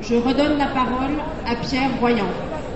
Je redonne la parole à Pierre Royan.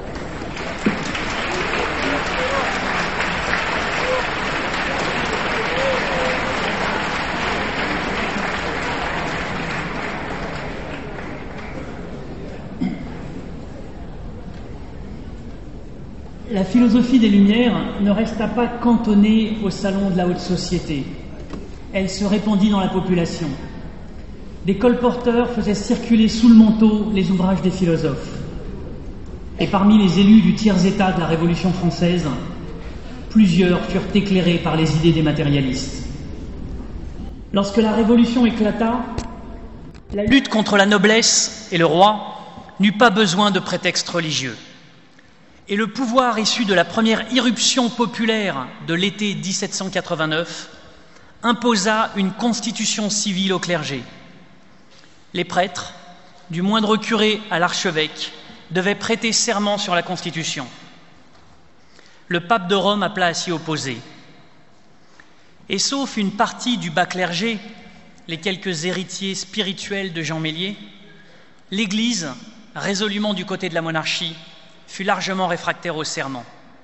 La philosophie des Lumières ne resta pas cantonnée au salon de la haute société. Elle se répandit dans la population. Des colporteurs faisaient circuler sous le manteau les ouvrages des philosophes. Et parmi les élus du tiers-état de la Révolution française, plusieurs furent éclairés par les idées des matérialistes. Lorsque la Révolution éclata, la lutte contre la noblesse et le roi n'eut pas besoin de prétexte religieux. Et le pouvoir issu de la première irruption populaire de l'été 1789 imposa une constitution civile au clergé. Les prêtres, du moindre curé à l'archevêque, devaient prêter serment sur la Constitution. Le pape de Rome appela à s'y opposer. Et sauf une partie du bas clergé, les quelques héritiers spirituels de Jean Meslier, l'Église, résolument du côté de la monarchie, fut largement réfractaire au serment.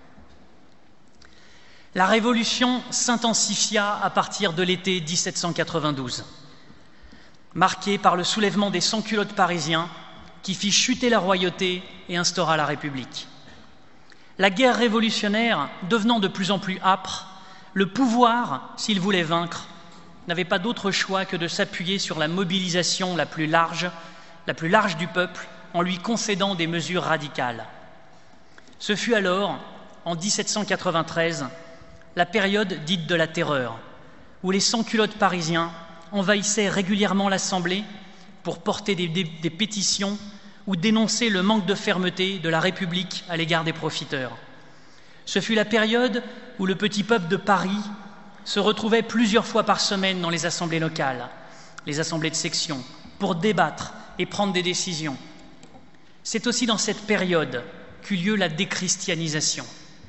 La Révolution s'intensifia à partir de l'été 1792, marquée par le soulèvement des sans-culottes parisiens qui fit chuter la royauté et instaura la République. La guerre révolutionnaire devenant de plus en plus âpre, le pouvoir, s'il voulait vaincre, n'avait pas d'autre choix que de s'appuyer sur la mobilisation la plus large du peuple en lui concédant des mesures radicales. Ce fut alors, en 1793, la période dite de la terreur, où les sans-culottes parisiens envahissaient régulièrement l'Assemblée pour porter des pétitions ou dénoncer le manque de fermeté de la République à l'égard des profiteurs. Ce fut la période où le petit peuple de Paris se retrouvait plusieurs fois par semaine dans les assemblées locales, les assemblées de section, pour débattre et prendre des décisions. C'est aussi dans cette période qu'eut lieu la déchristianisation.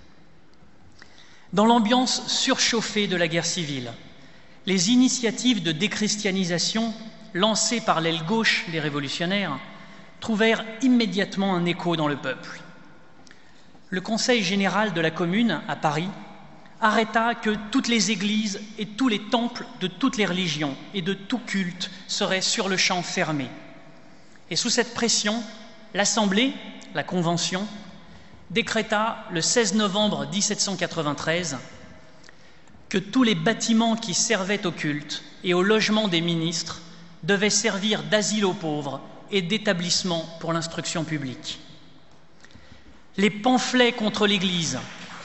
Dans l'ambiance surchauffée de la guerre civile, les initiatives de déchristianisation lancées par l'aile gauche des révolutionnaires trouvèrent immédiatement un écho dans le peuple. Le Conseil général de la Commune, à Paris, arrêta que toutes les églises et tous les temples de toutes les religions et de tout culte seraient sur le champ fermés. Et sous cette pression, l'Assemblée, la Convention, décréta le 16 novembre 1793 que tous les bâtiments qui servaient au culte et au logement des ministres devaient servir d'asile aux pauvres et d'établissement pour l'instruction publique. Les pamphlets contre l'Église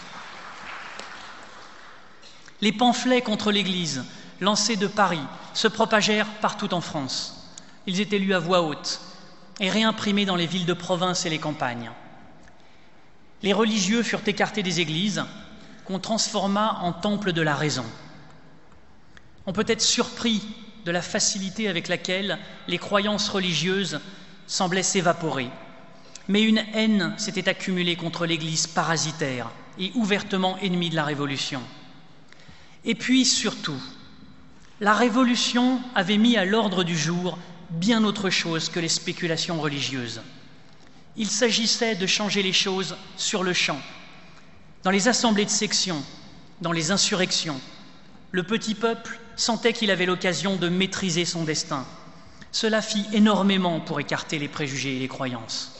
lancés de Paris se propagèrent partout en France. Ils étaient lus à voix haute et réimprimés dans les villes de province et les campagnes. Les religieux furent écartés des églises, qu'on transforma en temples de la raison. On peut être surpris de la facilité avec laquelle les croyances religieuses semblaient s'évaporer. Mais une haine s'était accumulée contre l'Église parasitaire et ouvertement ennemie de la Révolution. Et puis surtout, la Révolution avait mis à l'ordre du jour bien autre chose que les spéculations religieuses. Il s'agissait de changer les choses sur le champ. Dans les assemblées de section, dans les insurrections, le petit peuple sentait qu'il avait l'occasion de maîtriser son destin. Cela fit énormément pour écarter les préjugés et les croyances.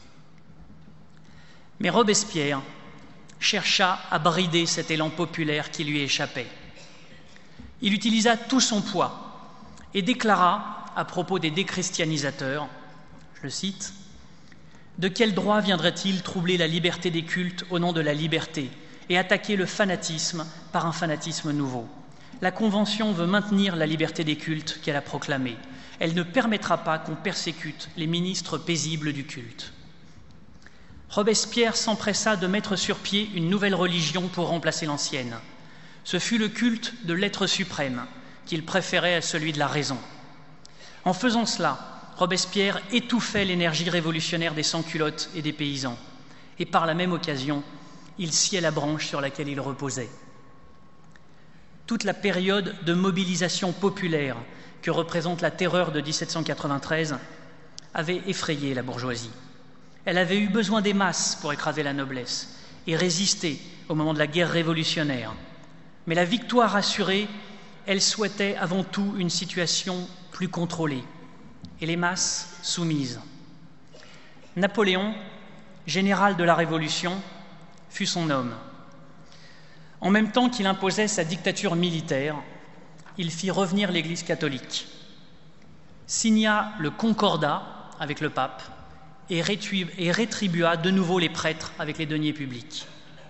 Mais Robespierre chercha à brider cet élan populaire qui lui échappait. Il utilisa tout son poids et déclara à propos des déchristianisateurs, je le cite, « De quel droit viendrait-il troubler la liberté des cultes au nom de la liberté et attaquer le fanatisme par un fanatisme nouveau ? La Convention veut maintenir la liberté des cultes qu'elle a proclamée. Elle ne permettra pas qu'on persécute les ministres paisibles du culte. » Robespierre s'empressa de mettre sur pied une nouvelle religion pour remplacer l'ancienne. Ce fut le culte de l'être suprême, qu'il préférait à celui de la raison. En faisant cela, Robespierre étouffait l'énergie révolutionnaire des sans-culottes et des paysans, et par la même occasion, il sciait la branche sur laquelle il reposait. Toute la période de mobilisation populaire que représente la terreur de 1793 avait effrayé la bourgeoisie. Elle avait eu besoin des masses pour écraser la noblesse et résister au moment de la guerre révolutionnaire. Mais la victoire assurée, elle souhaitait avant tout une situation plus contrôlée et les masses soumises. Napoléon, général de la Révolution, fut son homme. En même temps qu'il imposait sa dictature militaire, il fit revenir l'Église catholique, signa le Concordat avec le pape et rétribua de nouveau les prêtres avec les deniers publics.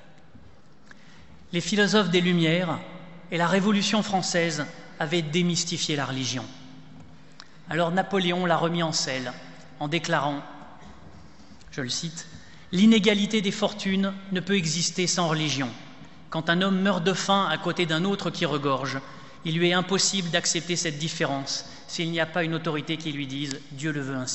Les philosophes des Lumières et la Révolution française avaient démystifié la religion. Alors Napoléon l'a remis en selle en déclarant, je le cite, « L'inégalité des fortunes ne peut exister sans religion. Quand un homme meurt de faim à côté d'un autre qui regorge, il lui est impossible d'accepter cette différence s'il n'y a pas une autorité qui lui dise « Dieu le veut ainsi ».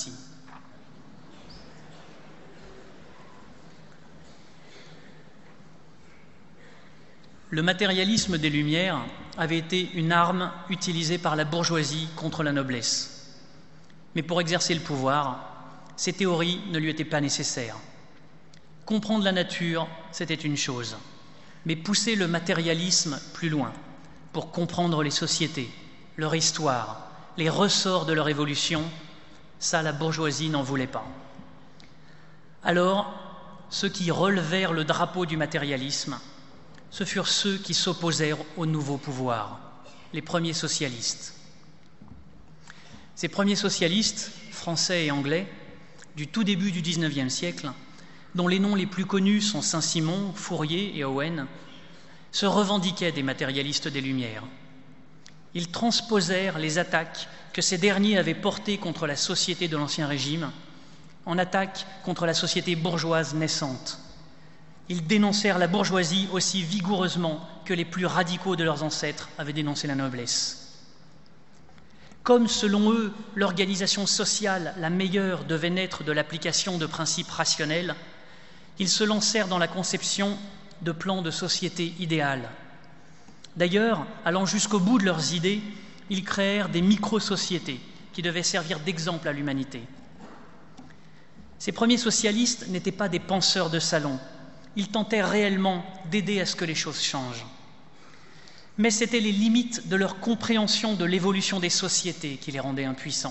Le matérialisme des Lumières avait été une arme utilisée par la bourgeoisie contre la noblesse. Mais pour exercer le pouvoir, ces théories ne lui étaient pas nécessaires. Comprendre la nature, c'était une chose, mais pousser le matérialisme plus loin pour comprendre les sociétés, leur histoire, les ressorts de leur évolution, ça, la bourgeoisie n'en voulait pas. Alors, ceux qui relevèrent le drapeau du matérialisme, ce furent ceux qui s'opposèrent au nouveau pouvoir, les premiers socialistes. Ces premiers socialistes, français et anglais, du tout début du XIXe siècle, dont les noms les plus connus sont Saint-Simon, Fourier et Owen, se revendiquaient des matérialistes des Lumières. Ils transposèrent les attaques que ces derniers avaient portées contre la société de l'Ancien Régime en attaque contre la société bourgeoise naissante. Ils dénoncèrent la bourgeoisie aussi vigoureusement que les plus radicaux de leurs ancêtres avaient dénoncé la noblesse. Comme, selon eux, l'organisation sociale la meilleure devait naître de l'application de principes rationnels, ils se lancèrent dans la conception de plans de société idéale. D'ailleurs, allant jusqu'au bout de leurs idées, ils créèrent des micro-sociétés qui devaient servir d'exemple à l'humanité. Ces premiers socialistes n'étaient pas des penseurs de salon. Ils tentèrent réellement d'aider à ce que les choses changent. Mais c'étaient les limites de leur compréhension de l'évolution des sociétés qui les rendaient impuissants.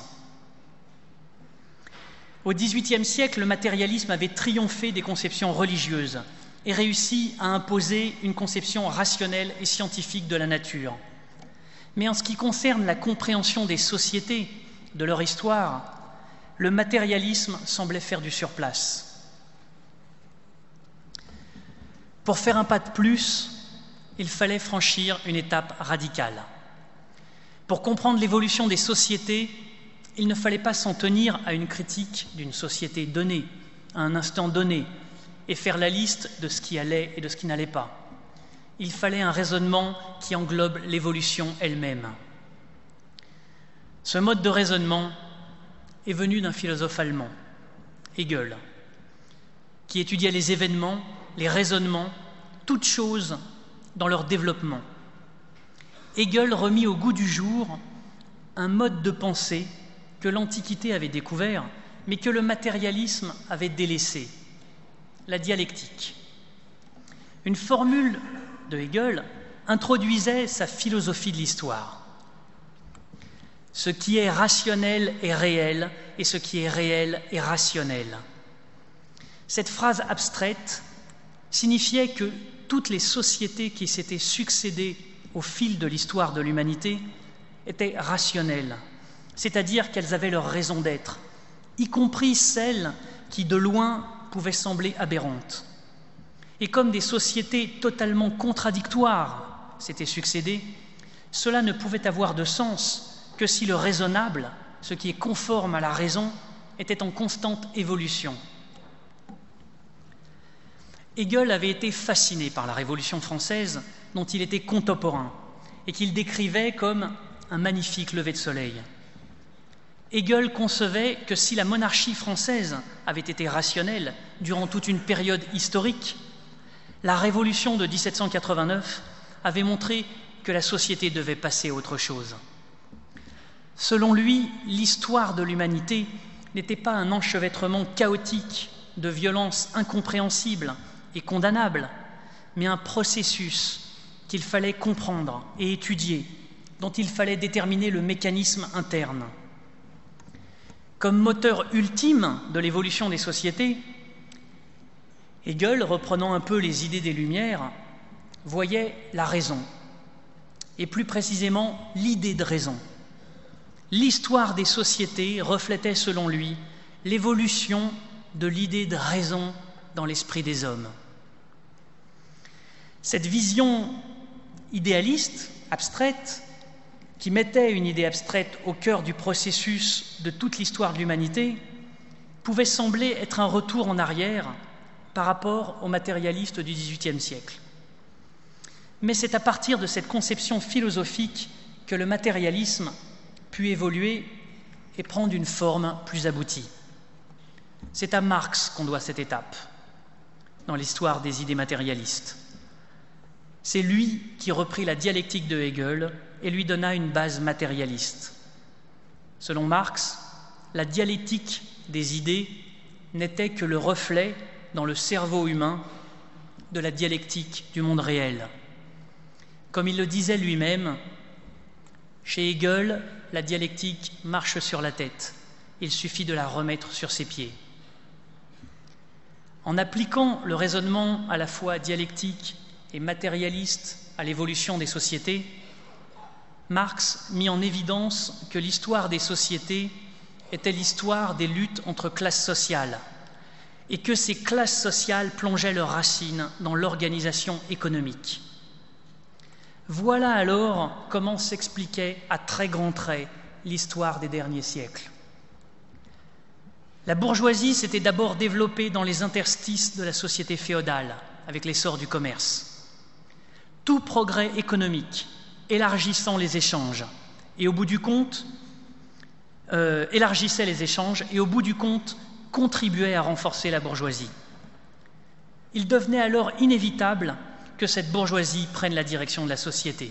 Au XVIIIe siècle, le matérialisme avait triomphé des conceptions religieuses et réussi à imposer une conception rationnelle et scientifique de la nature. Mais en ce qui concerne la compréhension des sociétés, de leur histoire, le matérialisme semblait faire du surplace. Pour faire un pas de plus, il fallait franchir une étape radicale. Pour comprendre l'évolution des sociétés, il ne fallait pas s'en tenir à une critique d'une société donnée, à un instant donné, et faire la liste de ce qui allait et de ce qui n'allait pas. Il fallait un raisonnement qui englobe l'évolution elle-même. Ce mode de raisonnement est venu d'un philosophe allemand, Hegel, qui étudiait les événements, les raisonnements, toutes choses dans leur développement. Hegel remit au goût du jour un mode de pensée que l'Antiquité avait découvert, mais que le matérialisme avait délaissé, la dialectique. Une formule de Hegel introduisait sa philosophie de l'histoire. Ce qui est rationnel est réel, et ce qui est réel est rationnel. Cette phrase abstraite signifiait que toutes les sociétés qui s'étaient succédées au fil de l'histoire de l'humanité étaient rationnelles, c'est-à-dire qu'elles avaient leur raison d'être, y compris celles qui, de loin, pouvaient sembler aberrantes. Et comme des sociétés totalement contradictoires s'étaient succédées, cela ne pouvait avoir de sens que si le raisonnable, ce qui est conforme à la raison, était en constante évolution. Hegel avait été fasciné par la Révolution française, dont il était contemporain, et qu'il décrivait comme un magnifique lever de soleil. Hegel concevait que si la monarchie française avait été rationnelle durant toute une période historique, la Révolution de 1789 avait montré que la société devait passer à autre chose. Selon lui, l'histoire de l'humanité n'était pas un enchevêtrement chaotique de violences incompréhensibles et condamnables, mais un processus qu'il fallait comprendre et étudier, dont il fallait déterminer le mécanisme interne. Comme moteur ultime de l'évolution des sociétés, Hegel, reprenant un peu les idées des Lumières, voyait la raison, et plus précisément l'idée de raison. L'histoire des sociétés reflétait, selon lui, l'évolution de l'idée de raison dans l'esprit des hommes. Cette vision idéaliste, abstraite, qui mettait une idée abstraite au cœur du processus de toute l'histoire de l'humanité, pouvait sembler être un retour en arrière par rapport aux matérialistes du XVIIIe siècle. Mais c'est à partir de cette conception philosophique que le matérialisme put évoluer et prendre une forme plus aboutie. C'est à Marx qu'on doit cette étape dans l'histoire des idées matérialistes. C'est lui qui reprit la dialectique de Hegel et lui donna une base matérialiste. Selon Marx, la dialectique des idées n'était que le reflet dans le cerveau humain de la dialectique du monde réel. Comme il le disait lui-même, chez Hegel, la dialectique marche sur la tête. Il suffit de la remettre sur ses pieds. En appliquant le raisonnement à la fois dialectique et matérialiste à l'évolution des sociétés, Marx mit en évidence que l'histoire des sociétés était l'histoire des luttes entre classes sociales et que ces classes sociales plongeaient leurs racines dans l'organisation économique. Voilà alors comment s'expliquait à très grands traits l'histoire des derniers siècles. La bourgeoisie s'était d'abord développée dans les interstices de la société féodale, avec l'essor du commerce. Tout progrès économique, élargissant les échanges, et au bout du compte, élargissait les échanges et au bout du compte contribuait à renforcer la bourgeoisie. Il devenait alors inévitable que cette bourgeoisie prenne la direction de la société.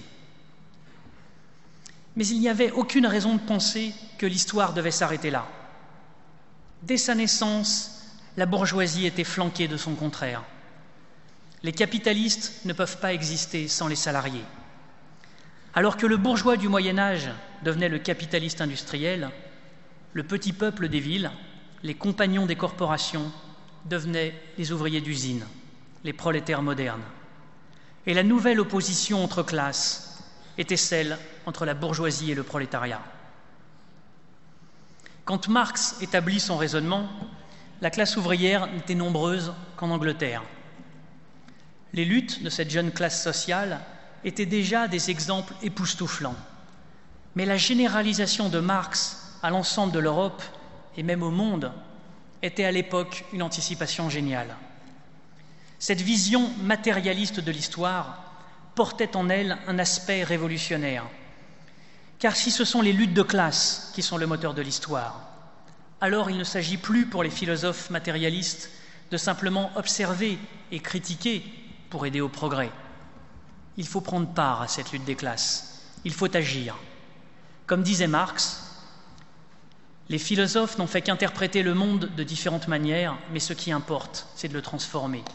Mais il n'y avait aucune raison de penser que l'histoire devait s'arrêter là. Dès sa naissance, la bourgeoisie était flanquée de son contraire. Les capitalistes ne peuvent pas exister sans les salariés. Alors que le bourgeois du Moyen-Âge devenait le capitaliste industriel, le petit peuple des villes, les compagnons des corporations, devenaient les ouvriers d'usine, les prolétaires modernes. Et la nouvelle opposition entre classes était celle entre la bourgeoisie et le prolétariat. Quand Marx établit son raisonnement, la classe ouvrière n'était nombreuse qu'en Angleterre. Les luttes de cette jeune classe sociale étaient déjà des exemples époustouflants. Mais la généralisation de Marx à l'ensemble de l'Europe et même au monde était à l'époque une anticipation géniale. Cette vision matérialiste de l'histoire portait en elle un aspect révolutionnaire. Car si ce sont les luttes de classe qui sont le moteur de l'histoire, alors il ne s'agit plus pour les philosophes matérialistes de simplement observer et critiquer pour aider au progrès. Il faut prendre part à cette lutte des classes. Il faut agir. Comme disait Marx, les philosophes n'ont fait qu'interpréter le monde de différentes manières, mais ce qui importe, c'est de le transformer.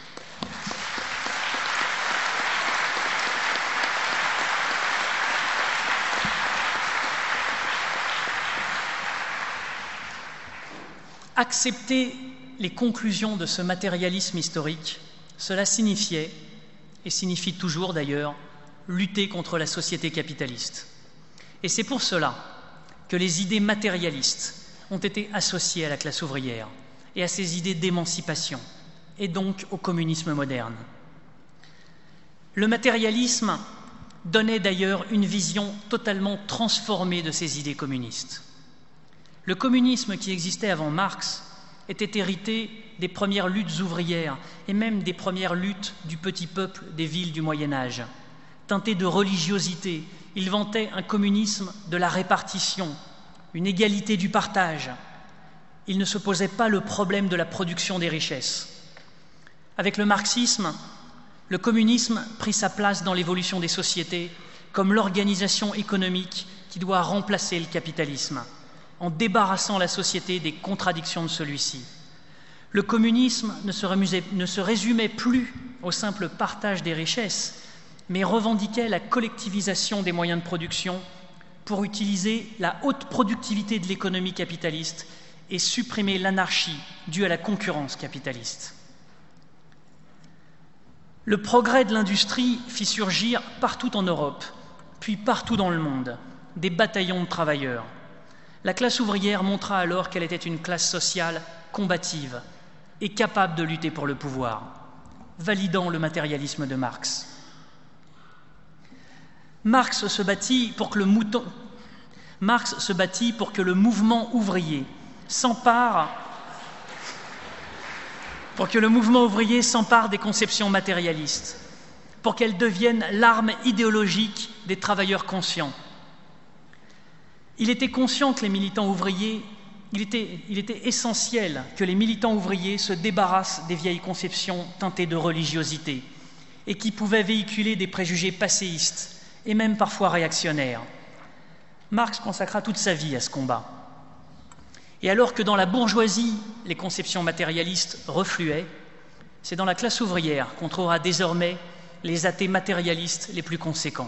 Accepter les conclusions de ce matérialisme historique, cela signifiait, et signifie toujours d'ailleurs, lutter contre la société capitaliste. Et c'est pour cela que les idées matérialistes ont été associées à la classe ouvrière et à ces idées d'émancipation, et donc au communisme moderne. Le matérialisme donnait d'ailleurs une vision totalement transformée de ces idées communistes. Le communisme qui existait avant Marx était hérité des premières luttes ouvrières et même des premières luttes du petit peuple des villes du Moyen-Âge. Teinté de religiosité, il vantait un communisme de la répartition, une égalité du partage. Il ne se posait pas le problème de la production des richesses. Avec le marxisme, le communisme prit sa place dans l'évolution des sociétés comme l'organisation économique qui doit remplacer le capitalisme. en débarrassant la société des contradictions de celui-ci. Le communisme ne se résumait plus au simple partage des richesses, mais revendiquait la collectivisation des moyens de production pour utiliser la haute productivité de l'économie capitaliste et supprimer l'anarchie due à la concurrence capitaliste. Le progrès de l'industrie fit surgir partout en Europe, puis partout dans le monde, des bataillons de travailleurs. La classe ouvrière montra alors qu'elle était une classe sociale combative et capable de lutter pour le pouvoir, validant le matérialisme de Marx. Marx se battit pour que le mouvement ouvrier s'empare des conceptions matérialistes, pour qu'elles deviennent l'arme idéologique des travailleurs conscients. Il était conscient que les militants ouvriers, il était essentiel que les militants ouvriers se débarrassent des vieilles conceptions teintées de religiosité et qui pouvaient véhiculer des préjugés passéistes et même parfois réactionnaires. Marx consacra toute sa vie à ce combat. Et alors que dans la bourgeoisie, les conceptions matérialistes refluaient, c'est dans la classe ouvrière qu'on trouvera désormais les athées matérialistes les plus conséquents.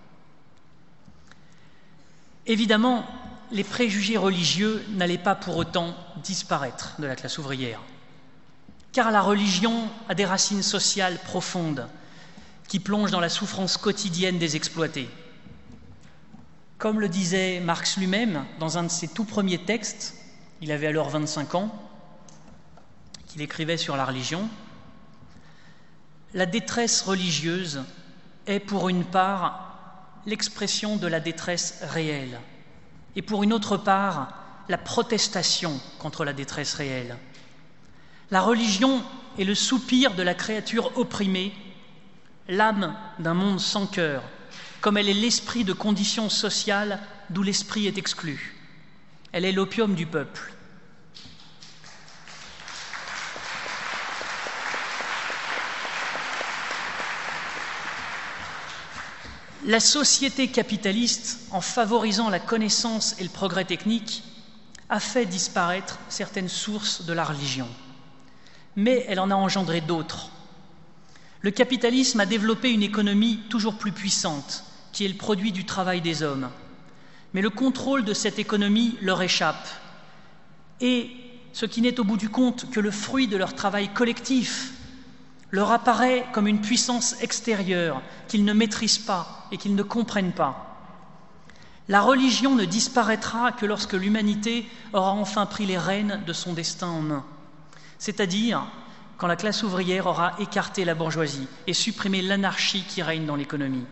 Évidemment, les préjugés religieux n'allaient pas pour autant disparaître de la classe ouvrière, car la religion a des racines sociales profondes qui plongent dans la souffrance quotidienne des exploités. Comme le disait Marx lui-même dans un de ses tout premiers textes, il avait alors 25 ans, qu'il écrivait sur la religion, la détresse religieuse est pour une part l'expression de la détresse réelle et pour une autre part la protestation contre la détresse réelle. La religion est le soupir de la créature opprimée, l'âme d'un monde sans cœur, comme elle est l'esprit de conditions sociales d'où l'esprit est exclu. Elle est l'opium du peuple. La société capitaliste, en favorisant la connaissance et le progrès technique, a fait disparaître certaines sources de la religion. Mais elle en a engendré d'autres. Le capitalisme a développé une économie toujours plus puissante, qui est le produit du travail des hommes. Mais le contrôle de cette économie leur échappe. Et ce qui n'est au bout du compte que le fruit de leur travail collectif leur apparaît comme une puissance extérieure qu'ils ne maîtrisent pas et qu'ils ne comprennent pas. La religion ne disparaîtra que lorsque l'humanité aura enfin pris les rênes de son destin en main, c'est-à-dire quand la classe ouvrière aura écarté la bourgeoisie et supprimé l'anarchie qui règne dans l'économie.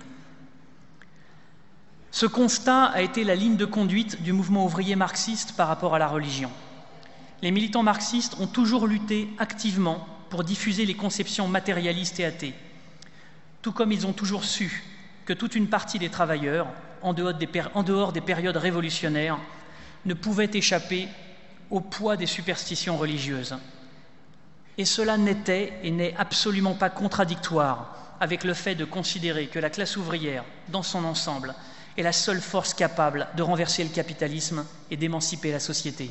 Ce constat a été la ligne de conduite du mouvement ouvrier marxiste par rapport à la religion. Les militants marxistes ont toujours lutté activement pour diffuser les conceptions matérialistes et athées, tout comme ils ont toujours su que toute une partie des travailleurs, en dehors des périodes révolutionnaires, ne pouvaient échapper au poids des superstitions religieuses. Et cela n'était et n'est absolument pas contradictoire avec le fait de considérer que la classe ouvrière, dans son ensemble, est la seule force capable de renverser le capitalisme et d'émanciper la société.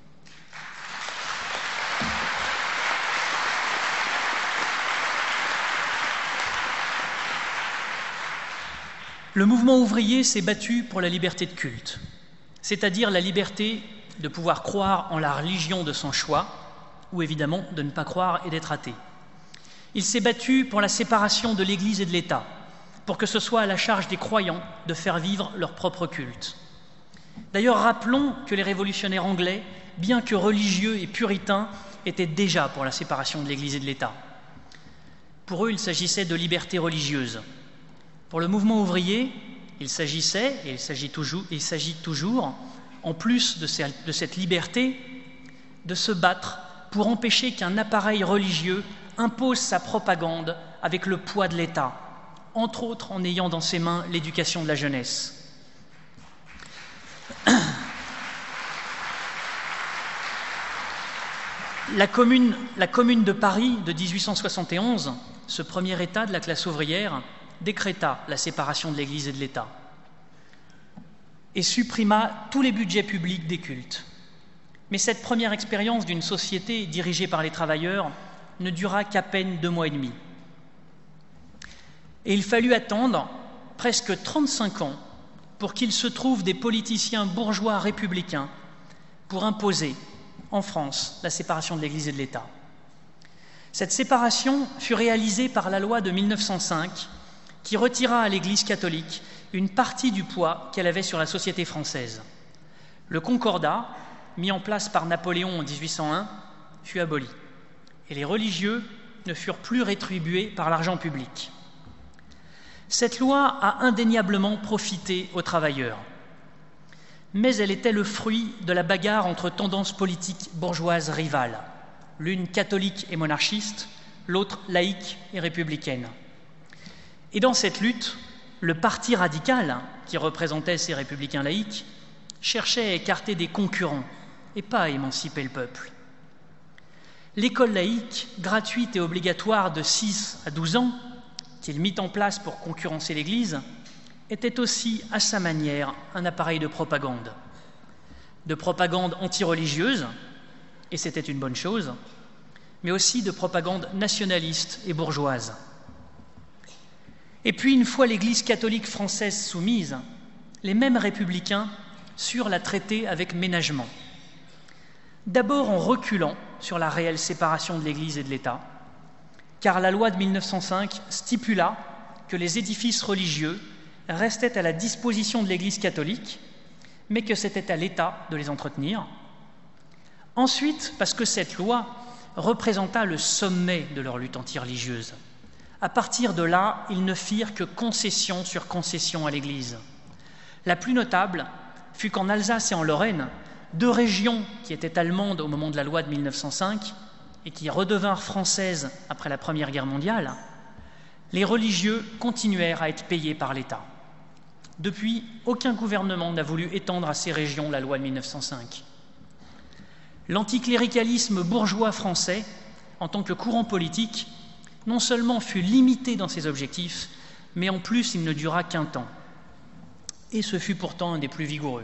Le mouvement ouvrier s'est battu pour la liberté de culte, c'est-à-dire la liberté de pouvoir croire en la religion de son choix, ou évidemment de ne pas croire et d'être athée. Il s'est battu pour la séparation de l'Église et de l'État, pour que ce soit à la charge des croyants de faire vivre leur propre culte. D'ailleurs, rappelons que les révolutionnaires anglais, bien que religieux et puritains, étaient déjà pour la séparation de l'Église et de l'État. Pour eux, il s'agissait de liberté religieuse. Pour le mouvement ouvrier, il s'agissait, et il s'agit toujours, en plus de cette liberté, de se battre pour empêcher qu'un appareil religieux impose sa propagande avec le poids de l'État, entre autres en ayant dans ses mains l'éducation de la jeunesse. La commune de Paris de 1871, ce premier État de la classe ouvrière, décréta la séparation de l'Église et de l'État. et supprima tous les budgets publics des cultes. Mais cette première expérience d'une société dirigée par les travailleurs ne dura qu'à peine 2 mois et demi. Et il fallut attendre presque 35 ans pour qu'il se trouve des politiciens bourgeois républicains pour imposer, en France, la séparation de l'Église et de l'État. Cette séparation fut réalisée par la loi de 1905 qui retira à l'Église catholique une partie du poids qu'elle avait sur la société française. Le Concordat, mis en place par Napoléon en 1801, fut aboli et les religieux ne furent plus rétribués par l'argent public. Cette loi a indéniablement profité aux travailleurs, mais elle était le fruit de la bagarre entre tendances politiques bourgeoises rivales, l'une catholique et monarchiste, l'autre laïque et républicaine. Et dans cette lutte, le parti radical, qui représentait ces républicains laïcs, cherchait à écarter des concurrents et pas à émanciper le peuple. L'école laïque, gratuite et obligatoire de 6 à 12 ans, qu'il mit en place pour concurrencer l'Église, était aussi, à sa manière, un appareil de propagande anti-religieuse, et c'était une bonne chose, mais aussi de propagande nationaliste et bourgeoise. Et puis, une fois l'Église catholique française soumise, les mêmes républicains surent la traiter avec ménagement. D'abord en reculant sur la réelle séparation de l'Église et de l'État, car la loi de 1905 stipula que les édifices religieux restaient à la disposition de l'Église catholique, mais que c'était à l'État de les entretenir. Ensuite, parce que cette loi représenta le sommet de leur lutte anti-religieuse. À partir de là, ils ne firent que concession sur concession à l'Église. La plus notable fut qu'en Alsace et en Lorraine, 2 régions qui étaient allemandes au moment de la loi de 1905 et qui redevinrent françaises après la Première Guerre mondiale, les religieux continuèrent à être payés par l'État. Depuis, aucun gouvernement n'a voulu étendre à ces régions la loi de 1905. L'anticléricalisme bourgeois français, en tant que courant politique, non seulement fut limité dans ses objectifs, mais en plus il ne dura qu'un temps. Et ce fut pourtant un des plus vigoureux.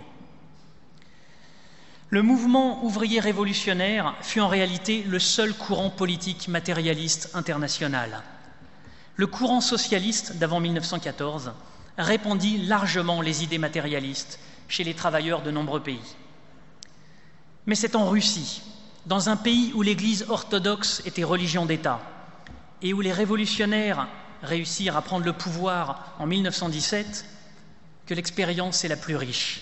Le mouvement ouvrier révolutionnaire fut en réalité le seul courant politique matérialiste international. Le courant socialiste d'avant 1914 répandit largement les idées matérialistes chez les travailleurs de nombreux pays. Mais c'est en Russie, dans un pays où l'Église orthodoxe était religion d'État et où les révolutionnaires réussirent à prendre le pouvoir en 1917, que l'expérience est la plus riche.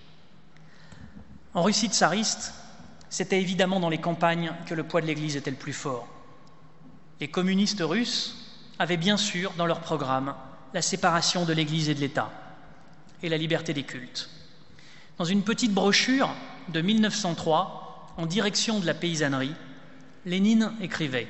En Russie tsariste, c'était évidemment dans les campagnes que le poids de l'Église était le plus fort. Les communistes russes avaient bien sûr dans leur programme la séparation de l'Église et de l'État et la liberté des cultes. Dans une petite brochure de 1903, en direction de la paysannerie, Lénine écrivait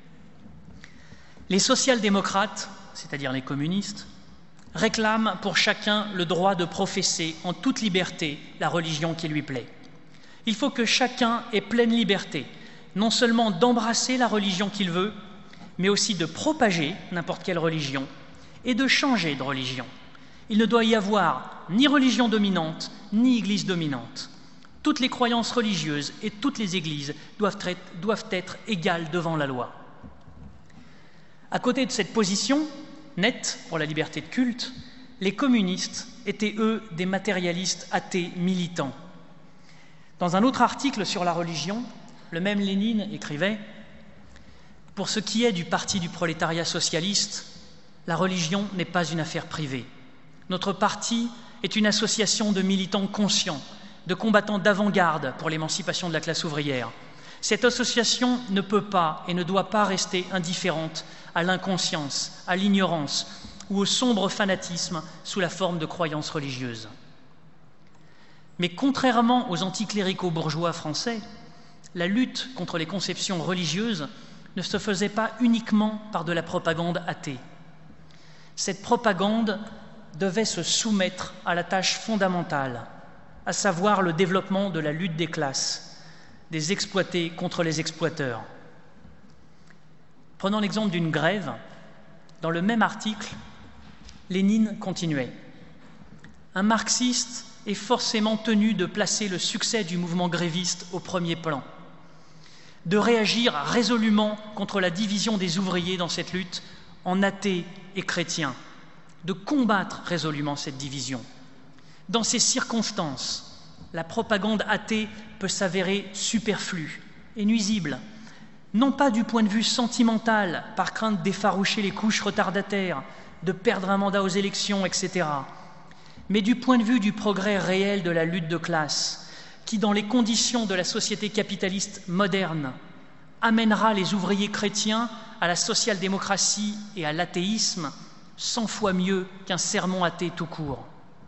« Les social-démocrates, c'est-à-dire les communistes, réclament pour chacun le droit de professer en toute liberté la religion qui lui plaît. Il faut que chacun ait pleine liberté, non seulement d'embrasser la religion qu'il veut, mais aussi de propager n'importe quelle religion et de changer de religion. Il ne doit y avoir ni religion dominante, ni église dominante. Toutes les croyances religieuses et toutes les églises doivent être égales devant la loi. » À côté de cette position, nette pour la liberté de culte, les communistes étaient, eux, des matérialistes athées militants. Dans un autre article sur la religion, le même Lénine écrivait « Pour ce qui est du parti du prolétariat socialiste, la religion n'est pas une affaire privée. Notre parti est une association de militants conscients, de combattants d'avant-garde pour l'émancipation de la classe ouvrière. Cette association ne peut pas et ne doit pas rester indifférente à l'inconscience, à l'ignorance ou au sombre fanatisme sous la forme de croyances religieuses. » Mais contrairement aux anticléricaux bourgeois français, la lutte contre les conceptions religieuses ne se faisait pas uniquement par de la propagande athée. Cette propagande devait se soumettre à la tâche fondamentale, à savoir le développement de la lutte des classes, des exploités contre les exploiteurs. Prenons l'exemple d'une grève. Dans le même article, Lénine continuait. Un marxiste est forcément tenu de placer le succès du mouvement gréviste au premier plan, de réagir résolument contre la division des ouvriers dans cette lutte en athées et chrétiens, de combattre résolument cette division. Dans ces circonstances, la propagande athée peut s'avérer superflue et nuisible, non pas du point de vue sentimental, par crainte d'effaroucher les couches retardataires, de perdre un mandat aux élections, etc., mais du point de vue du progrès réel de la lutte de classe, qui, dans les conditions de la société capitaliste moderne, amènera les ouvriers chrétiens à la social-démocratie et à l'athéisme 100 fois mieux qu'un sermon athée tout court.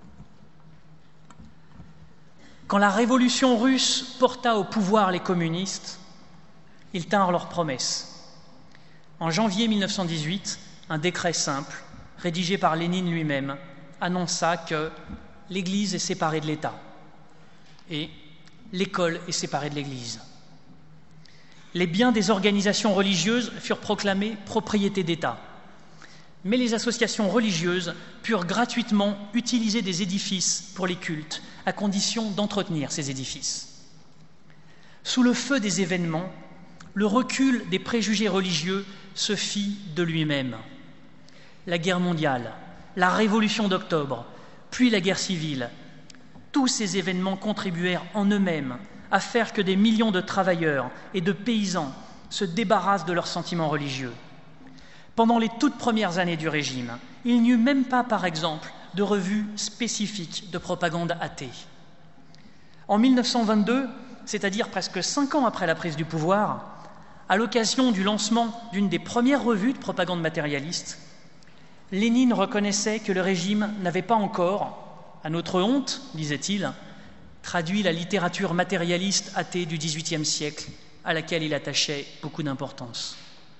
Quand la révolution russe porta au pouvoir les communistes, ils tinrent leurs promesses. En janvier 1918, un décret simple, rédigé par Lénine lui-même, annonça que l'Église est séparée de l'État et l'école est séparée de l'Église. Les biens des organisations religieuses furent proclamés propriété d'État, mais les associations religieuses purent gratuitement utiliser des édifices pour les cultes, à condition d'entretenir ces édifices. Sous le feu des événements, le recul des préjugés religieux se fit de lui-même. La guerre mondiale, la Révolution d'octobre, puis la guerre civile, tous ces événements contribuèrent en eux-mêmes à faire que des millions de travailleurs et de paysans se débarrassent de leurs sentiments religieux. Pendant les toutes premières années du régime, il n'y eut même pas, par exemple, de revue spécifique de propagande athée. En 1922, c'est-à-dire presque 5 ans après la prise du pouvoir, à l'occasion du lancement d'une des premières revues de propagande matérialiste, Lénine reconnaissait que le régime n'avait pas encore, à notre honte, disait-il, traduit la littérature matérialiste athée du XVIIIe siècle, à laquelle il attachait beaucoup d'importance.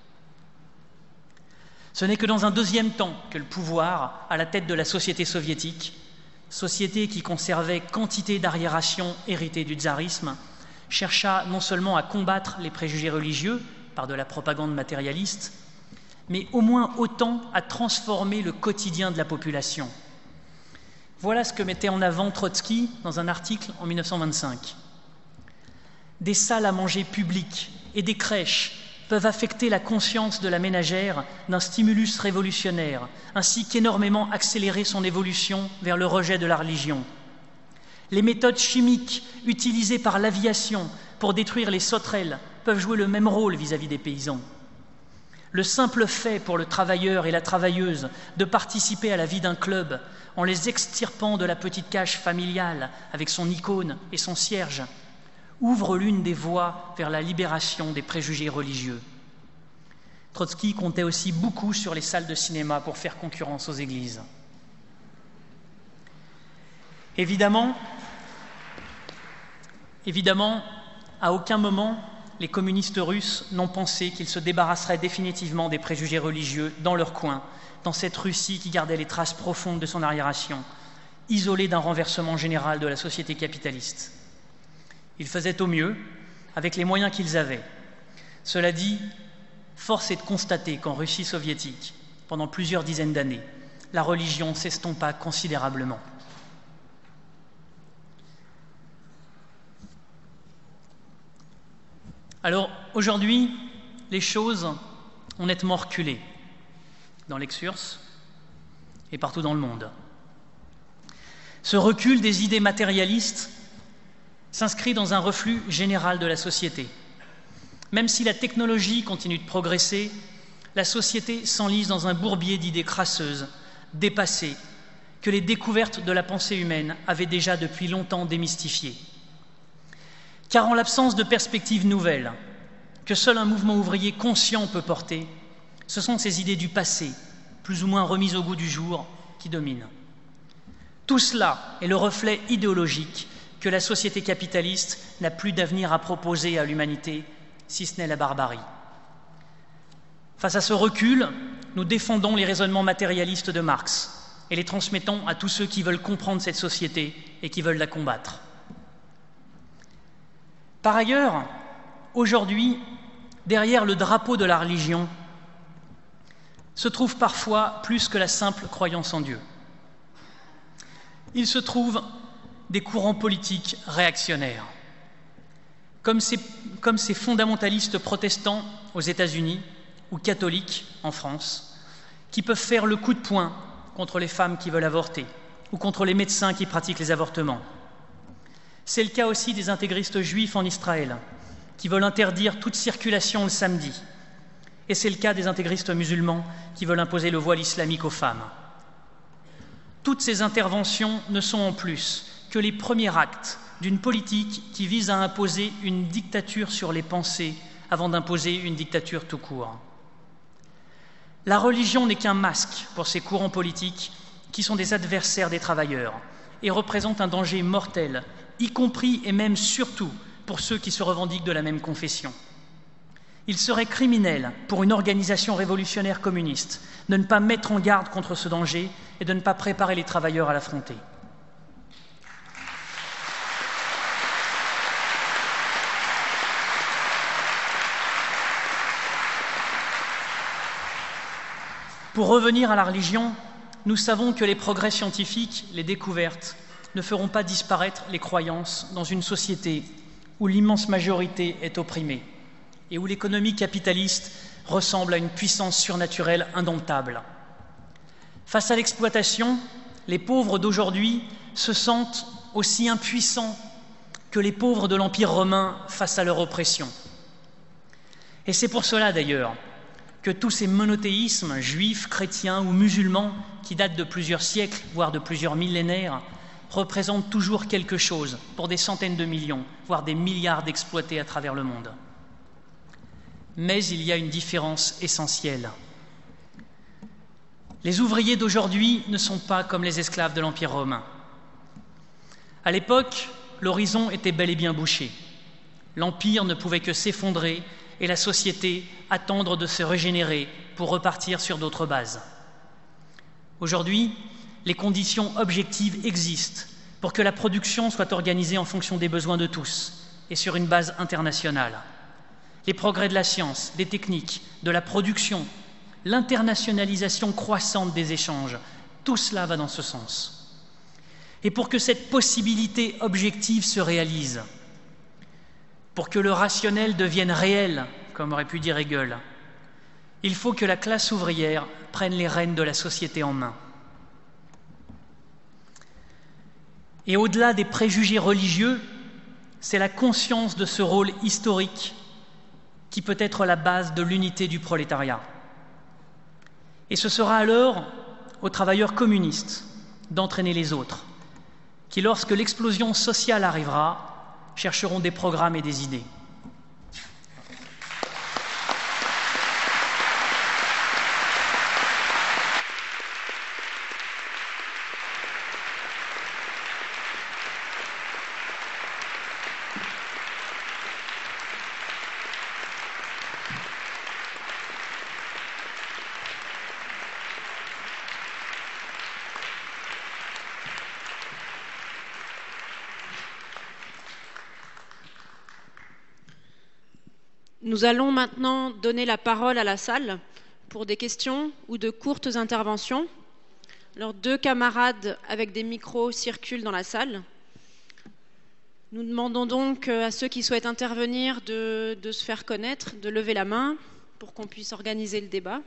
Ce n'est que dans un deuxième temps que le pouvoir, à la tête de la société soviétique, société qui conservait quantité d'arriérations héritées du tsarisme, chercha non seulement à combattre les préjugés religieux par de la propagande matérialiste, mais au moins autant à transformer le quotidien de la population. Voilà ce que mettait en avant Trotsky dans un article en 1925. Des salles à manger publiques et des crèches peuvent affecter la conscience de la ménagère d'un stimulus révolutionnaire, ainsi qu'énormément accélérer son évolution vers le rejet de la religion. Les méthodes chimiques utilisées par l'aviation pour détruire les sauterelles peuvent jouer le même rôle vis-à-vis des paysans. Le simple fait pour le travailleur et la travailleuse de participer à la vie d'un club en les extirpant de la petite cage familiale avec son icône et son cierge ouvre l'une des voies vers la libération des préjugés religieux. Trotsky comptait aussi beaucoup sur les salles de cinéma pour faire concurrence aux églises. Évidemment, à aucun moment, les communistes russes n'ont pensé qu'ils se débarrasseraient définitivement des préjugés religieux dans leur coin, dans cette Russie qui gardait les traces profondes de son arriération, isolée d'un renversement général de la société capitaliste. Ils faisaient au mieux, avec les moyens qu'ils avaient. Cela dit, force est de constater qu'en Russie soviétique, pendant plusieurs dizaines d'années, la religion s'estompa considérablement. Alors, aujourd'hui, les choses ont nettement reculé dans l'ex-URSS et partout dans le monde. Ce recul des idées matérialistes s'inscrit dans un reflux général de la société. Même si la technologie continue de progresser, la société s'enlise dans un bourbier d'idées crasseuses, dépassées, que les découvertes de la pensée humaine avaient déjà depuis longtemps démystifiées. Car en l'absence de perspectives nouvelles, que seul un mouvement ouvrier conscient peut porter, ce sont ces idées du passé, plus ou moins remises au goût du jour, qui dominent. Tout cela est le reflet idéologique que la société capitaliste n'a plus d'avenir à proposer à l'humanité, si ce n'est la barbarie. Face à ce recul, nous défendons les raisonnements matérialistes de Marx et les transmettons à tous ceux qui veulent comprendre cette société et qui veulent la combattre. Par ailleurs, aujourd'hui, derrière le drapeau de la religion, se trouve parfois plus que la simple croyance en Dieu. Il se trouve des courants politiques réactionnaires. Comme ces fondamentalistes protestants aux États-Unis ou catholiques en France, qui peuvent faire le coup de poing contre les femmes qui veulent avorter ou contre les médecins qui pratiquent les avortements. C'est le cas aussi des intégristes juifs en Israël, qui veulent interdire toute circulation le samedi. Et c'est le cas des intégristes musulmans qui veulent imposer le voile islamique aux femmes. Toutes ces interventions ne sont en plus que les premiers actes d'une politique qui vise à imposer une dictature sur les pensées avant d'imposer une dictature tout court. La religion n'est qu'un masque pour ces courants politiques qui sont des adversaires des travailleurs et représentent un danger mortel, y compris et même surtout pour ceux qui se revendiquent de la même confession. Il serait criminel pour une organisation révolutionnaire communiste de ne pas mettre en garde contre ce danger et de ne pas préparer les travailleurs à l'affronter. Pour revenir à la religion, nous savons que les progrès scientifiques, les découvertes, ne feront pas disparaître les croyances dans une société où l'immense majorité est opprimée et où l'économie capitaliste ressemble à une puissance surnaturelle indomptable. Face à l'exploitation, les pauvres d'aujourd'hui se sentent aussi impuissants que les pauvres de l'Empire romain face à leur oppression. Et c'est pour cela d'ailleurs que tous ces monothéismes, juifs, chrétiens ou musulmans, qui datent de plusieurs siècles, voire de plusieurs millénaires, représentent toujours quelque chose pour des centaines de millions, voire des milliards d'exploités à travers le monde. Mais il y a une différence essentielle. Les ouvriers d'aujourd'hui ne sont pas comme les esclaves de l'Empire romain. À l'époque, l'horizon était bel et bien bouché. L'Empire ne pouvait que s'effondrer et la société attendre de se régénérer pour repartir sur d'autres bases. Aujourd'hui, les conditions objectives existent pour que la production soit organisée en fonction des besoins de tous et sur une base internationale. Les progrès de la science, des techniques, de la production, l'internationalisation croissante des échanges, tout cela va dans ce sens. Et pour que cette possibilité objective se réalise, pour que le rationnel devienne réel, comme aurait pu dire Hegel, il faut que la classe ouvrière prenne les rênes de la société en main. Et au-delà des préjugés religieux, c'est la conscience de ce rôle historique qui peut être la base de l'unité du prolétariat. Et ce sera alors aux travailleurs communistes d'entraîner les autres, qui, lorsque l'explosion sociale arrivera, chercheront des programmes et des idées. Nous allons maintenant donner la parole à la salle pour des questions ou de courtes interventions. Alors, 2 camarades avec des micros circulent dans la salle. Nous demandons donc à ceux qui souhaitent intervenir de se faire connaître, de lever la main pour qu'on puisse organiser le débat.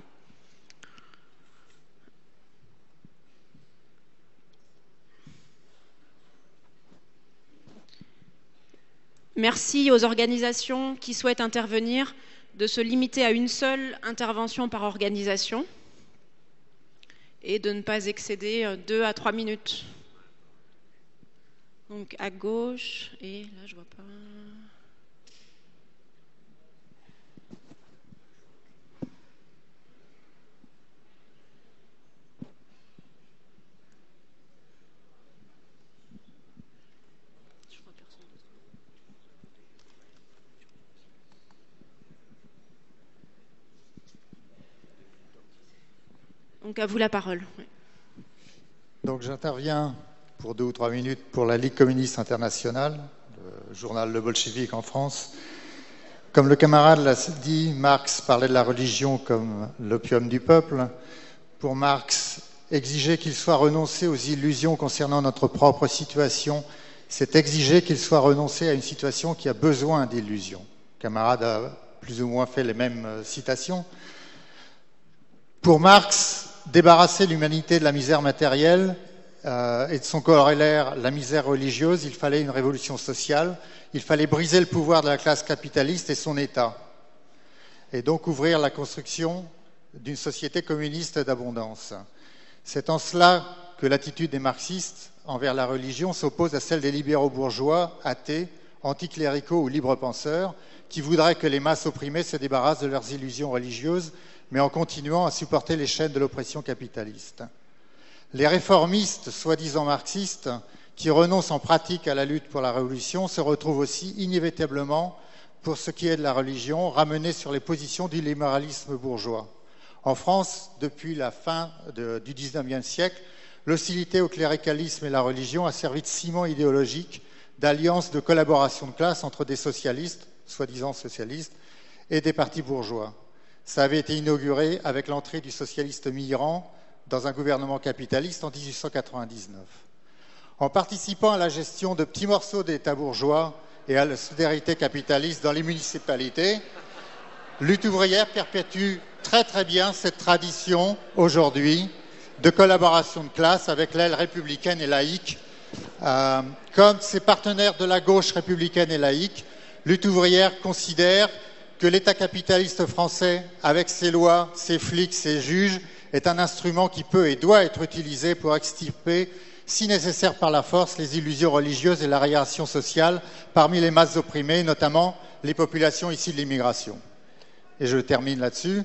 Merci aux organisations qui souhaitent intervenir de se limiter à une seule intervention par organisation et de ne pas excéder 2 à 3 minutes. Donc à gauche, et là je vois pas... Donc à vous la parole. Oui. Donc j'interviens pour 2 ou 3 minutes pour la Ligue communiste internationale, le journal Le Bolchevique en France. Comme le camarade l'a dit, Marx parlait de la religion comme l'opium du peuple. Pour Marx, exiger qu'il soit renoncé aux illusions concernant notre propre situation c'est exiger qu'il soit renoncé à une situation qui a besoin d'illusions. Camarade a plus ou moins fait les mêmes citations. Pour Marx, débarrasser l'humanité de la misère matérielle et de son corollaire, la misère religieuse, il fallait une révolution sociale, il fallait briser le pouvoir de la classe capitaliste et son État, et donc ouvrir la construction d'une société communiste d'abondance. C'est en cela que l'attitude des marxistes envers la religion s'oppose à celle des libéraux bourgeois, athées, anticléricaux ou libres penseurs, qui voudraient que les masses opprimées se débarrassent de leurs illusions religieuses, mais en continuant à supporter les chaînes de l'oppression capitaliste. Les réformistes, soi-disant marxistes, qui renoncent en pratique à la lutte pour la révolution, se retrouvent aussi inévitablement, pour ce qui est de la religion, ramenés sur les positions du libéralisme bourgeois. En France, depuis la fin du XIXe siècle, l'hostilité au cléricalisme et la religion a servi de ciment idéologique, d'alliance de collaboration de classe entre des socialistes, soi-disant socialistes, et des partis bourgeois. Ça avait été inauguré avec l'entrée du socialiste Mitterrand dans un gouvernement capitaliste en 1899. En participant à la gestion de petits morceaux d'État bourgeois et à la soudaireté capitaliste dans les municipalités, Lutte ouvrière perpétue très très bien cette tradition aujourd'hui de collaboration de classe avec l'aile républicaine et laïque. Comme ses partenaires de la gauche républicaine et laïque, Lutte ouvrière considère que l'État capitaliste français, avec ses lois, ses flics, ses juges, est un instrument qui peut et doit être utilisé pour extirper, si nécessaire par la force, les illusions religieuses et l'arriération sociale parmi les masses opprimées, notamment les populations issues de l'immigration. Et je termine là-dessus.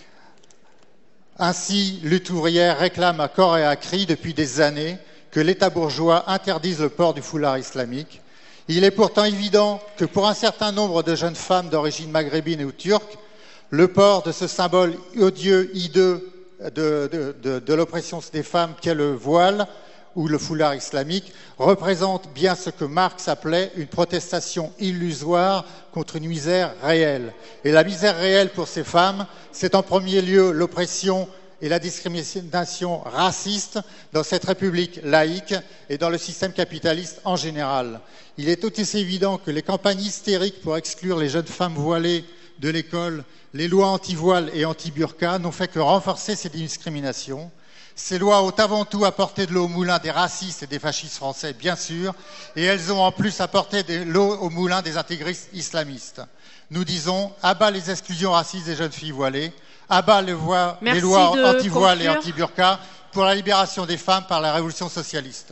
Ainsi, Lutte ouvrière réclame à corps et à cri depuis des années que l'État bourgeois interdise le port du foulard islamique. Il est pourtant évident que pour un certain nombre de jeunes femmes d'origine maghrébine ou turque, le port de ce symbole odieux, hideux de l'oppression des femmes qu'est le voile ou le foulard islamique représente bien ce que Marx appelait une protestation illusoire contre une misère réelle. Et la misère réelle pour ces femmes, c'est en premier lieu l'oppression et la discrimination raciste dans cette république laïque et dans le système capitaliste en général. Il est tout aussi évident que les campagnes hystériques pour exclure les jeunes femmes voilées de l'école, les lois anti-voile et anti-burqa n'ont fait que renforcer ces discriminations. Ces lois ont avant tout apporté de l'eau au moulin des racistes et des fascistes français, bien sûr, et elles ont en plus apporté de l'eau au moulin des intégristes islamistes. Nous disons, à bas les exclusions racistes des jeunes filles voilées, à bas les lois anti-voile et anti-burqa pour la libération des femmes par la révolution socialiste.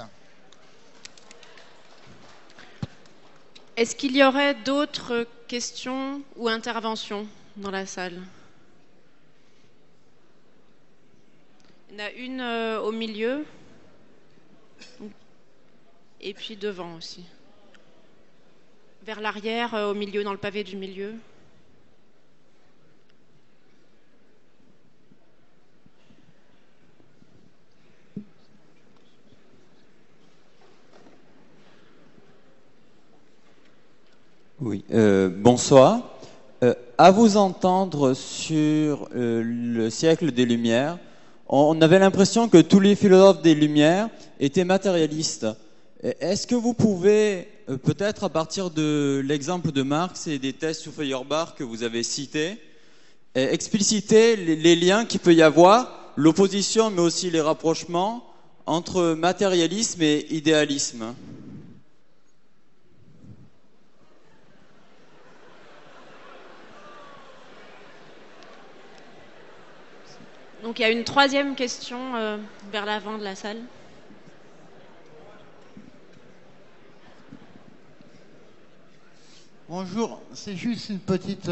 Est-ce qu'il y aurait d'autres questions ou interventions dans la salle ? Il y en a une au milieu et puis devant aussi. Vers l'arrière, au milieu, dans le pavé du milieu. Oui, bonsoir. À vous entendre sur le siècle des Lumières, on avait l'impression que tous les philosophes des Lumières étaient matérialistes. Est-ce que vous pouvez, peut-être à partir de l'exemple de Marx et des thèses sur Feuerbach que vous avez cités, expliciter les liens qu'il peut y avoir, l'opposition mais aussi les rapprochements entre matérialisme et idéalisme ? Donc il y a une troisième question vers l'avant de la salle. Bonjour, c'est juste une petite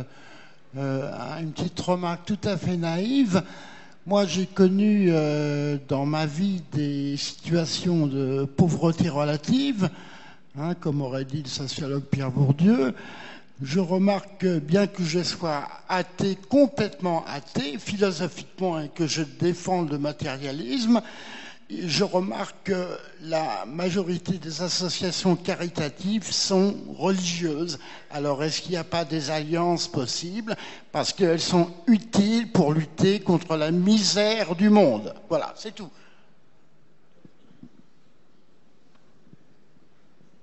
remarque tout à fait naïve. Moi, j'ai connu dans ma vie des situations de pauvreté relative, comme aurait dit le sociologue Pierre Bourdieu. Je remarque que bien que je sois athée, complètement athée, philosophiquement, et que je défends le matérialisme, je remarque que la majorité des associations caritatives sont religieuses. Alors, est-ce qu'il n'y a pas des alliances possibles? Parce qu'elles sont utiles pour lutter contre la misère du monde. Voilà, c'est tout.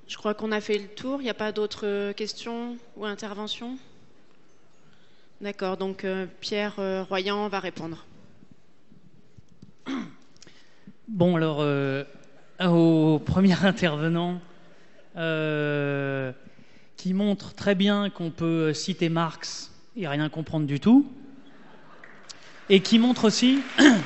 Je crois qu'on a fait le tour. Il n'y a pas d'autres questions ou interventions? D'accord, donc Pierre Royan va répondre. Bon, alors, au premier intervenant, qui montre très bien qu'on peut citer Marx et rien comprendre du tout, et qui montre aussi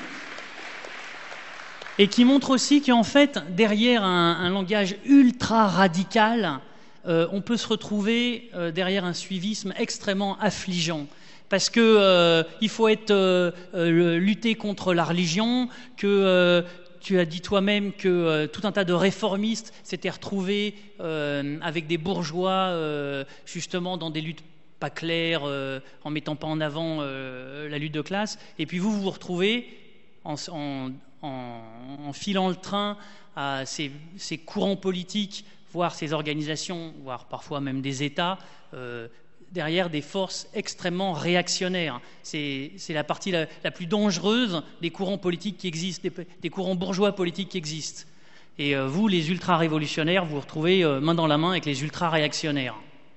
qu'en fait, derrière un langage ultra radical, on peut se retrouver derrière un suivisme extrêmement affligeant. Parce que il faut lutter contre la religion, que tu as dit toi-même que tout un tas de réformistes s'étaient retrouvés avec des bourgeois justement dans des luttes pas claires, en mettant pas en avant la lutte de classe. Et puis vous vous retrouvez en filant le train à ces courants politiques, voire ces organisations, voire parfois même des États, derrière des forces extrêmement réactionnaires. C'est la partie la plus dangereuse des courants politiques qui existent, des courants bourgeois politiques qui existent. Et vous, les ultra-révolutionnaires, vous vous retrouvez main dans la main avec les ultra-réactionnaires.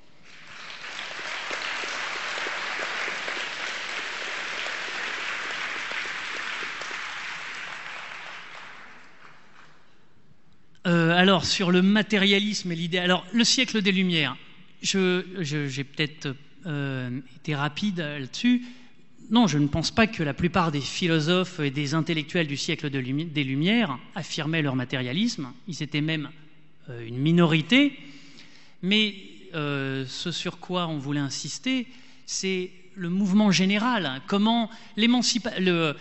Alors, sur le matérialisme et l'idée... Alors, le siècle des Lumières, j'ai peut-être été rapide là-dessus. Non, je ne pense pas que la plupart des philosophes et des intellectuels du siècle des Lumières affirmaient leur matérialisme. Ils étaient même une minorité. Mais ce sur quoi on voulait insister, c'est le mouvement général. Comment l'émergence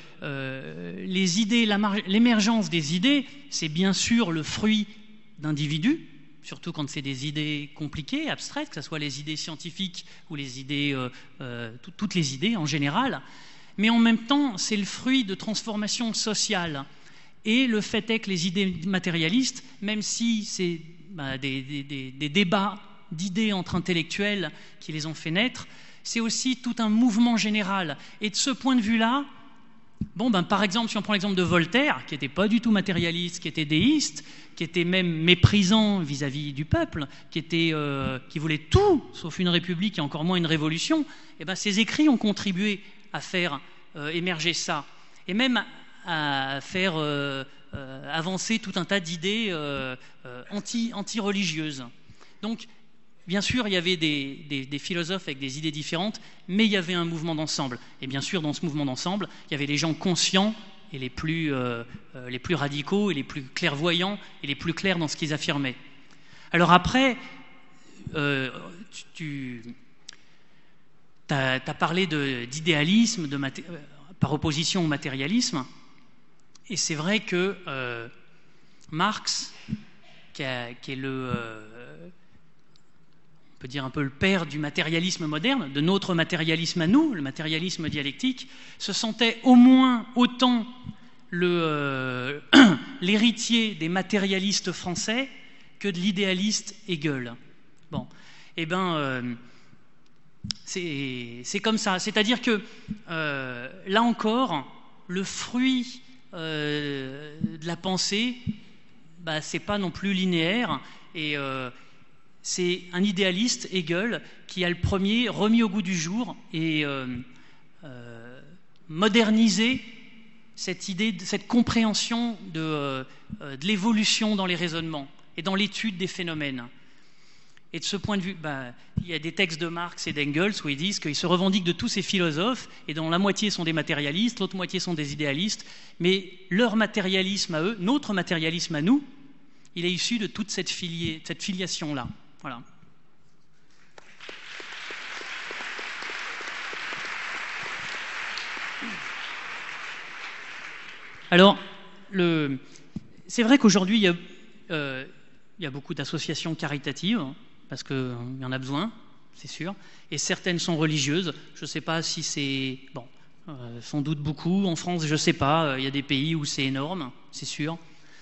des idées, c'est bien sûr le fruit d'individus, surtout quand c'est des idées compliquées, abstraites, que ce soit les idées scientifiques ou les idées, toutes les idées en général. Mais en même temps, c'est le fruit de transformations sociales. Et le fait est que les idées matérialistes, même si c'est des débats d'idées entre intellectuels qui les ont fait naître, c'est aussi tout un mouvement général. Et de ce point de vue-là, par exemple, si on prend l'exemple de Voltaire, qui n'était pas du tout matérialiste, qui était déiste, qui était même méprisant vis-à-vis du peuple, qui voulait tout, sauf une république et encore moins une révolution, ses écrits ont contribué à faire émerger ça, et même à faire avancer tout un tas d'idées anti-religieuses. Donc, bien sûr, il y avait des philosophes avec des idées différentes, mais il y avait un mouvement d'ensemble. Et bien sûr, dans ce mouvement d'ensemble, il y avait les gens conscients et les plus radicaux et les plus clairvoyants et les plus clairs dans ce qu'ils affirmaient. Alors après, tu as parlé d'idéalisme par opposition au matérialisme, et c'est vrai que Marx, qui est on peut dire un peu le père du matérialisme moderne, de notre matérialisme à nous, le matérialisme dialectique, se sentait au moins autant l'héritier des matérialistes français que de l'idéaliste Hegel. C'est comme ça. C'est-à-dire que, là encore, le fruit de la pensée, c'est pas non plus linéaire, et c'est un idéaliste, Hegel, qui a le premier remis au goût du jour et modernisé cette idée, cette compréhension de l'évolution dans les raisonnements et dans l'étude des phénomènes. Et de ce point de vue, il y a des textes de Marx et d'Engels où ils disent qu'ils se revendiquent de tous ces philosophes, et dont la moitié sont des matérialistes, l'autre moitié sont des idéalistes, mais leur matérialisme à eux, notre matérialisme à nous, il est issu de toute cette filiation-là. Voilà. Alors, c'est vrai qu'aujourd'hui, il y a beaucoup d'associations caritatives, parce qu'il y en a besoin, c'est sûr, et certaines sont religieuses. Je ne sais pas si c'est... sans doute beaucoup. En France, je ne sais pas. Il y a des pays où c'est énorme, c'est sûr.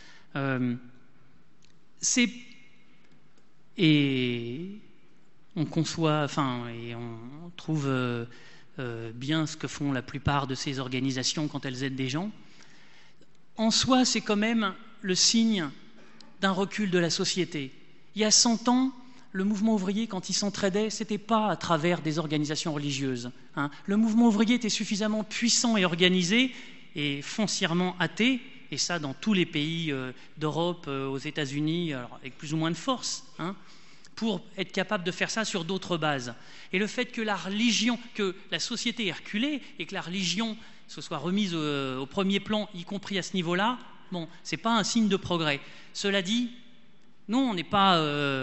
Et on conçoit, et on trouve bien ce que font la plupart de ces organisations quand elles aident des gens. En soi, c'est quand même le signe d'un recul de la société. Il y a 100 ans, le mouvement ouvrier, quand il s'entraidait, ce n'était pas à travers des organisations religieuses. Le mouvement ouvrier était suffisamment puissant et organisé et foncièrement athée, et ça dans tous les pays d'Europe, aux États-Unis, avec plus ou moins de force, pour être capable de faire ça sur d'autres bases. Et le fait que la société ait reculé et que la religion se soit remise au premier plan, y compris à ce niveau-là, bon, c'est pas un signe de progrès. Cela dit, non, on n'est pas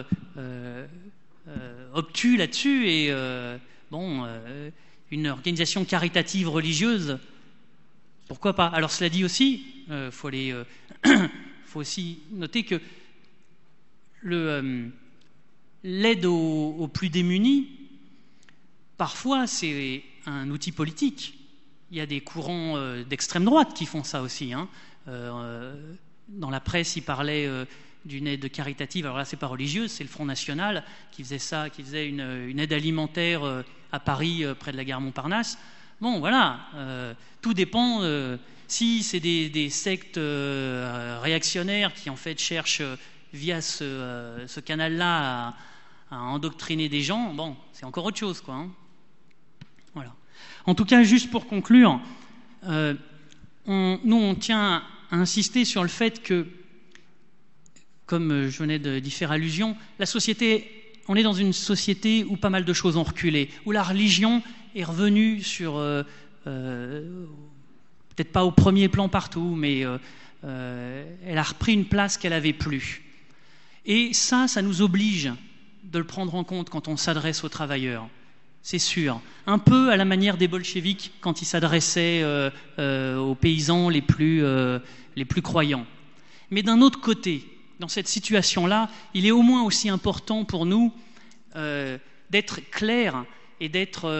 obtus là-dessus, et une organisation caritative religieuse, pourquoi pas? Alors cela dit aussi, faut aussi noter que l'aide aux plus démunis, parfois c'est un outil politique. Il y a des courants d'extrême droite qui font ça aussi. Dans la presse, ils parlaient d'une aide caritative. Alors là, c'est pas religieuse, c'est le Front National qui faisait ça, qui faisait une aide alimentaire à Paris, près de la gare Montparnasse. Bon, voilà, tout dépend. Si c'est des sectes réactionnaires qui en fait cherchent via ce canal-là à endoctriner des gens, bon, c'est encore autre chose, quoi. Voilà. En tout cas, juste pour conclure, on tient à insister sur le fait que, comme je venais d'y faire allusion, on est dans une société où pas mal de choses ont reculé, où la religion est revenue sur, peut-être pas au premier plan partout, mais elle a repris une place qu'elle n'avait plus. Et ça nous oblige de le prendre en compte quand on s'adresse aux travailleurs. C'est sûr. Un peu à la manière des bolcheviks quand ils s'adressaient aux paysans les plus croyants. Mais d'un autre côté, dans cette situation-là, il est au moins aussi important pour nous d'être clairs et d'être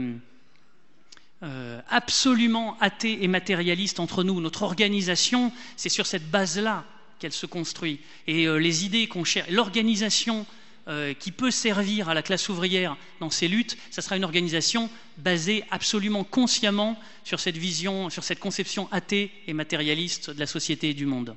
absolument athées et matérialistes entre nous. Notre organisation, c'est sur cette base-là qu'elle se construit. Et les idées qu'on cherche, l'organisation qui peut servir à la classe ouvrière dans ses luttes, ça sera une organisation basée absolument consciemment sur cette vision, sur cette conception athée et matérialiste de la société et du monde.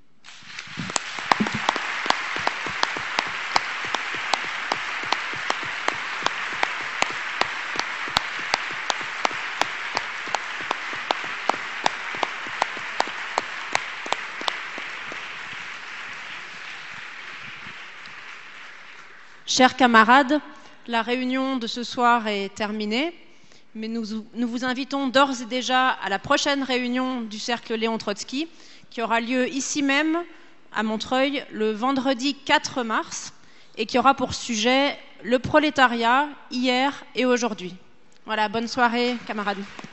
Chers camarades, la réunion de ce soir est terminée, mais nous vous invitons d'ores et déjà à la prochaine réunion du Cercle Léon Trotsky, qui aura lieu ici même, à Montreuil, le vendredi 4 mars, et qui aura pour sujet le prolétariat hier et aujourd'hui. Voilà, bonne soirée, camarades.